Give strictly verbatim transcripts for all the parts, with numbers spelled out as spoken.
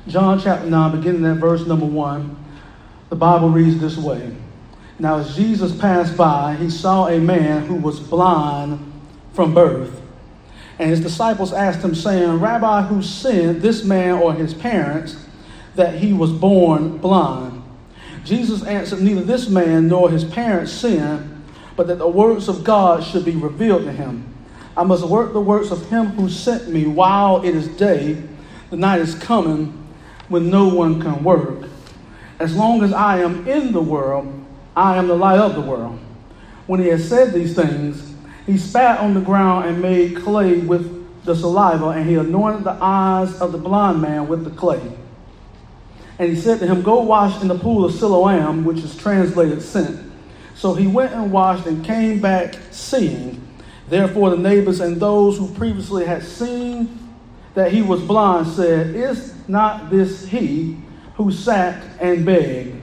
John chapter nine, beginning at verse number one, the Bible reads this way. Now as Jesus passed by, he saw a man who was blind from birth. And his disciples asked him, saying, Rabbi, who sinned, this man or his parents, that he was born blind? Jesus answered, neither this man nor his parents sinned, but that the works of God should be revealed to him. I must work the works of him who sent me while it is day. The night is coming when no one can work. As long as I am in the world, I am the light of the world. When he had said these things, he spat on the ground and made clay with the saliva, and he anointed the eyes of the blind man with the clay. And he said to him, go wash in the pool of Siloam, which is translated sent. So he went and washed and came back seeing. Therefore the neighbors and those who previously had seen that he was blind said, is not this he who sat and begged?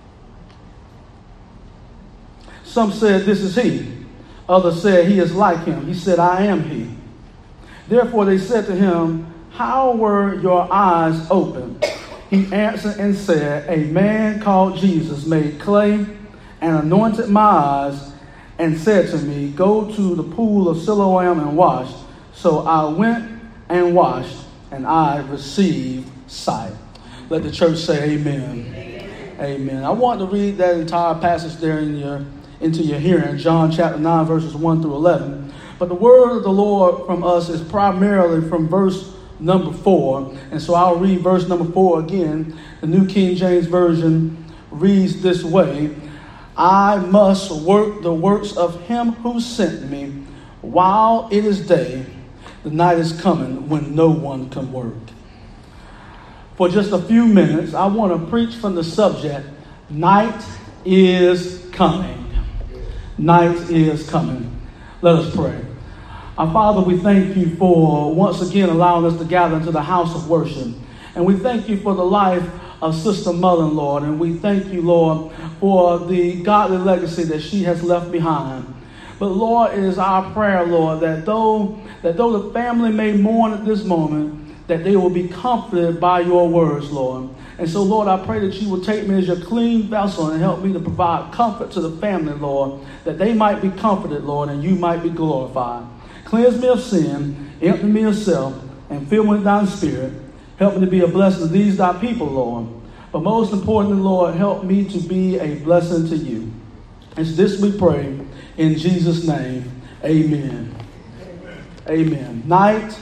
Some said, this is he. Others said, he is like him. He said, I am he. Therefore they said to him, how were your eyes opened? He answered and said, a man called Jesus made clay and anointed my eyes and said to me, go to the pool of Siloam and wash. So I went and washed, and I received sight. Let the church say amen. Amen. Amen. I want to read that entire passage there in your into your hearing, John chapter nine, verses one through eleven. But the word of the Lord from us is primarily from verse number four. And so I'll read verse number four again. The New King James Version reads this way. I must work the works of him who sent me while it is day. The night is coming when no one can work. For just a few minutes, I want to preach from the subject, night is coming. Night is coming. Let us pray. Our Father, we thank you for once again allowing us to gather into the house of worship. And we thank you for the life of Sister Mullen, Lord. And we thank you, Lord, for the godly legacy that she has left behind. But Lord, it is our prayer, Lord, that though, that though the family may mourn at this moment, that they will be comforted by your words, Lord. And so, Lord, I pray that you will take me as your clean vessel and help me to provide comfort to the family, Lord, that they might be comforted, Lord, and you might be glorified. Cleanse me of sin, empty me of self, and fill me with thy spirit. Help me to be a blessing to these thy people, Lord. But most importantly, Lord, help me to be a blessing to you. And this we pray in Jesus' name. Amen. Amen. Amen. Night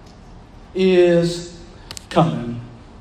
is coming.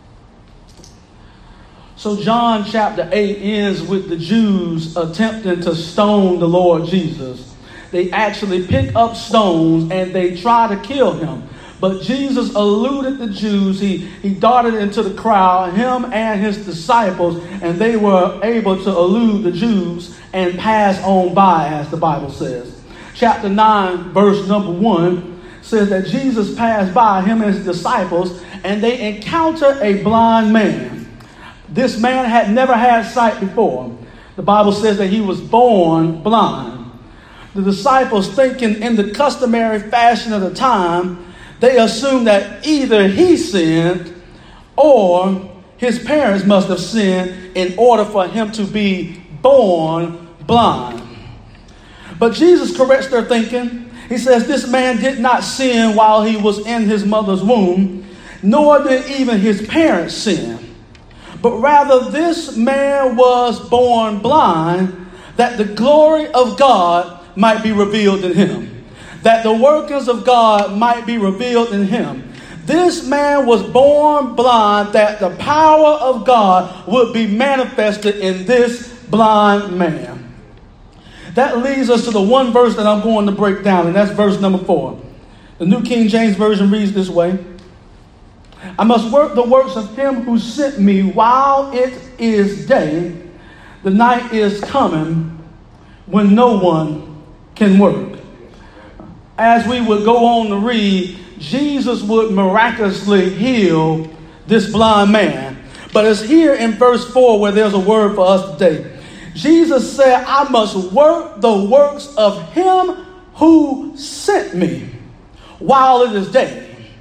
So John chapter eight ends with the Jews attempting to stone the Lord Jesus. They actually pick up stones and they try to kill him. But Jesus eluded the Jews. He, he darted into the crowd, him and his disciples, and they were able to elude the Jews and pass on by, as the Bible says. Chapter nine, verse number one, says that Jesus passed by, him and his disciples, and they encounter a blind man. This man had never had sight before. The Bible says that he was born blind. The disciples, thinking in the customary fashion of the time, they assumed that either he sinned or his parents must have sinned in order for him to be born blind. But Jesus corrects their thinking. He says this man did not sin while he was in his mother's womb, nor did even his parents sin. But rather this man was born blind, that the glory of God might be revealed in him. That the workings of God might be revealed in him. This man was born blind, that the power of God would be manifested in this blind man. That leads us to the one verse that I'm going to break down, and that's verse number four. The New King James Version reads this way. I must work the works of him who sent me while it is day. The night is coming when no one can work. As we would go on to read, Jesus would miraculously heal this blind man. But it's here in verse four where there's a word for us today. Jesus said, I must work the works of him who sent me while it is day.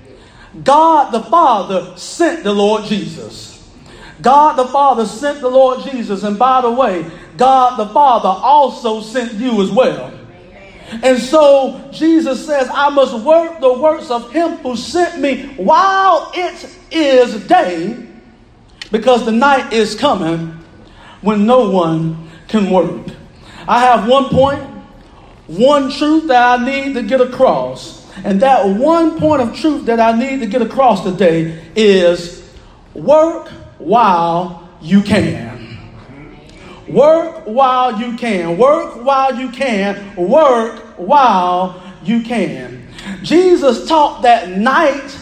God the Father sent the Lord Jesus. God the Father sent the Lord Jesus. And by the way, God the Father also sent you as well. And so Jesus says, I must work the works of him who sent me while it is day, because the night is coming when no one can work. I have one point, one truth that I need to get across. And that one point of truth that I need to get across today is work while you can. Work while you can. Work while you can. Work while you can. Jesus taught that night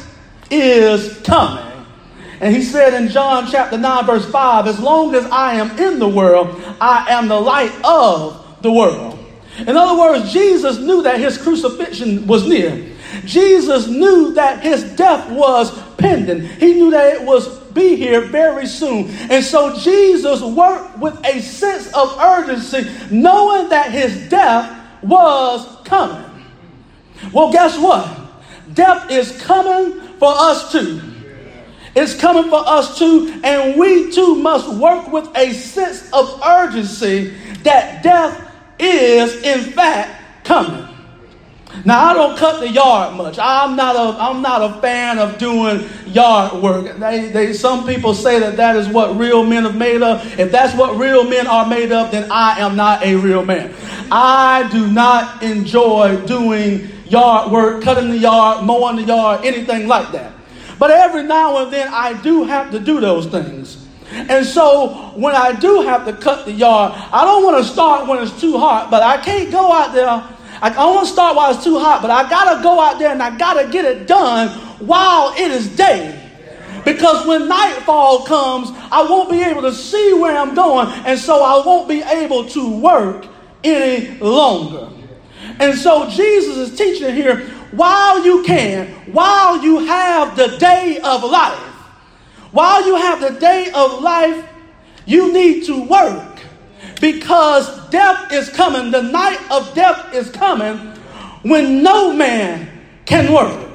is coming. And he said in John chapter nine verse five, as long as I am in the world, I am the light of the world. In other words, Jesus knew that his crucifixion was near. Jesus knew that his death was pending. He knew that it was be here very soon. And so Jesus worked with a sense of urgency, knowing that his death was coming. Well, guess what? Death is coming for us too. It's coming for us too, and we too must work with a sense of urgency that death is in fact coming. Now, I don't cut the yard much. I'm not a I'm not a fan of doing yard work. They, they some people say that that is what real men are made of. If that's what real men are made of, then I am not a real man. I do not enjoy doing yard work, cutting the yard, mowing the yard, anything like that. But every now and then I do have to do those things. And so when I do have to cut the yard, I don't want to start when it's too hot, but I can't go out there. I don't want to start while it's too hot, but I got to go out there and I got to get it done while it is day. Because when nightfall comes, I won't be able to see where I'm going, and so I won't be able to work any longer. And so Jesus is teaching here, while you can, while you have the day of life, while you have the day of life, you need to work. Because death is coming. The night of death is coming when no man can work.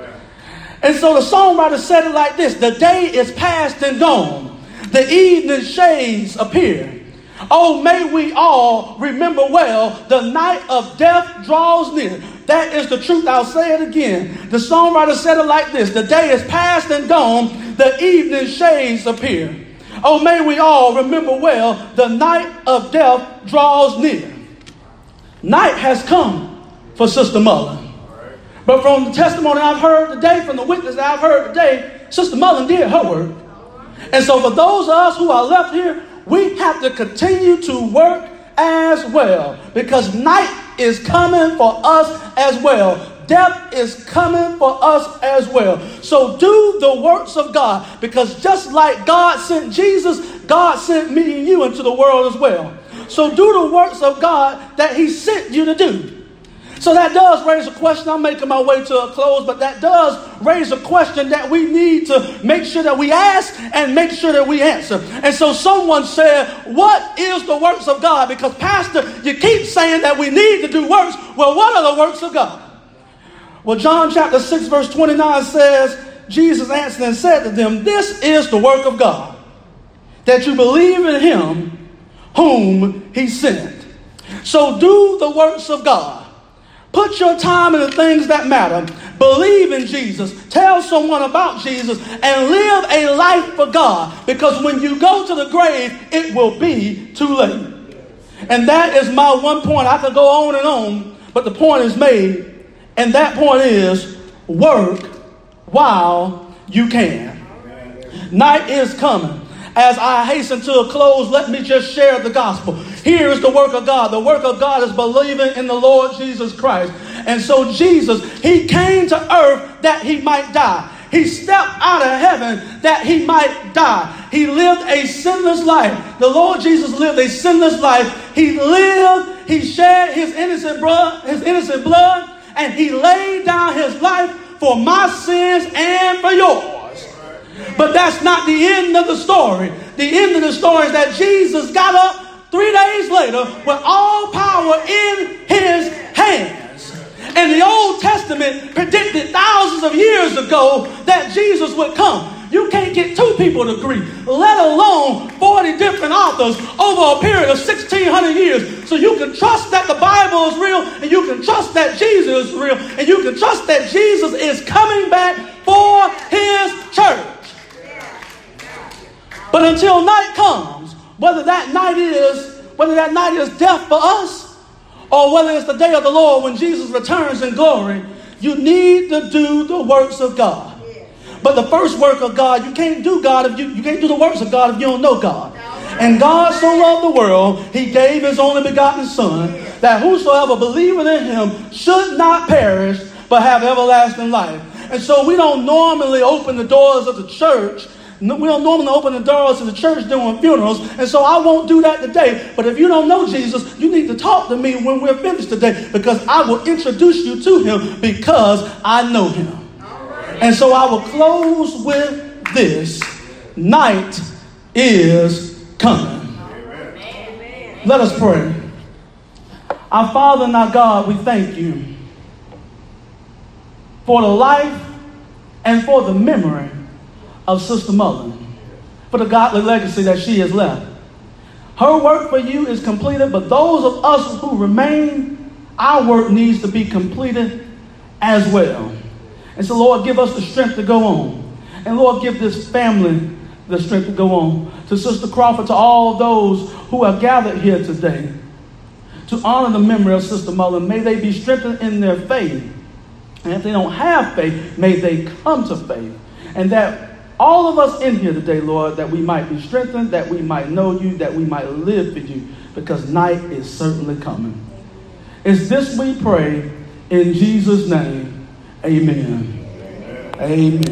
And so the songwriter said it like this: the day is past and gone. The evening shades appear. Oh, may we all remember well, the night of death draws near. That is the truth. I'll say it again. The songwriter said it like this: the day is past and gone. The evening shades appear. Oh, may we all remember well, the night of death draws near. Night has come for Sister Mullen. But from the testimony I've heard today, from the witness that I've heard today, Sister Mullen did her work. And so for those of us who are left here, we have to continue to work as well. Because night is coming for us as well. Death is coming for us as well. So do the works of God, because just like God sent Jesus, God sent me and you into the world as well. So do the works of God that he sent you to do. So that does raise a question. I'm making my way to a close, but that does raise a question that we need to make sure that we ask and make sure that we answer. And so someone said, what is the works of God? Because Pastor, you keep saying that we need to do works. Well, what are the works of God? Well, John chapter six verse twenty-nine says, Jesus answered and said to them, this is the work of God, that you believe in him whom he sent. So do the works of God. Put your time in the things that matter. Believe in Jesus. Tell someone about Jesus and live a life for God. Because when you go to the grave, it will be too late. And that is my one point. I could go on and on, but the point is made. And that point is, work while you can. Night is coming. As I hasten to a close, let me just share the gospel. Here is the work of God. The work of God is believing in the Lord Jesus Christ. And so Jesus, he came to earth that he might die. He stepped out of heaven that he might die. He lived a sinless life. The Lord Jesus lived a sinless life. He lived, he shed his innocent blood, his innocent blood, and he laid down his life for my sins and for yours. But that's not the end of the story. The end of the story is that Jesus got up three days later with all power in his hands. And the Old Testament predicted thousands of years ago that Jesus would come. You can't get two people to agree, let alone forty different authors over a period of sixteen hundred years. So you can trust that the Bible is real, and you can trust that Jesus is real, and you can trust that Jesus is coming back for his church. But until night comes, whether that night is, whether that night is death for us, or whether it's the day of the Lord when Jesus returns in glory, you need to do the works of God. But the first work of God, you can't do God if you, you can't do the works of God if you don't know God. And God so loved the world, he gave his only begotten Son, that whosoever believeth in him should not perish, but have everlasting life. And so we don't normally open the doors of the church. We don't normally open the doors of the church during funerals. And so I won't do that today. But if you don't know Jesus, you need to talk to me when we're finished today, because I will introduce you to him because I know him. And so I will close with this. Night is coming. Amen. Let us pray. Our Father and our God, we thank you for the life and for the memory of Sister Mullen, for the godly legacy that she has left. Her work for you is completed, but those of us who remain, our work needs to be completed as well. And so, Lord, give us the strength to go on. And, Lord, give this family the strength to go on. To Sister Crawford, to all those who are gathered here today, to honor the memory of Sister Mullen, may they be strengthened in their faith. And if they don't have faith, may they come to faith. And that all of us in here today, Lord, that we might be strengthened, that we might know you, that we might live for you, because night is certainly coming. It's this we pray in Jesus' name. Amen. Amen. Amen.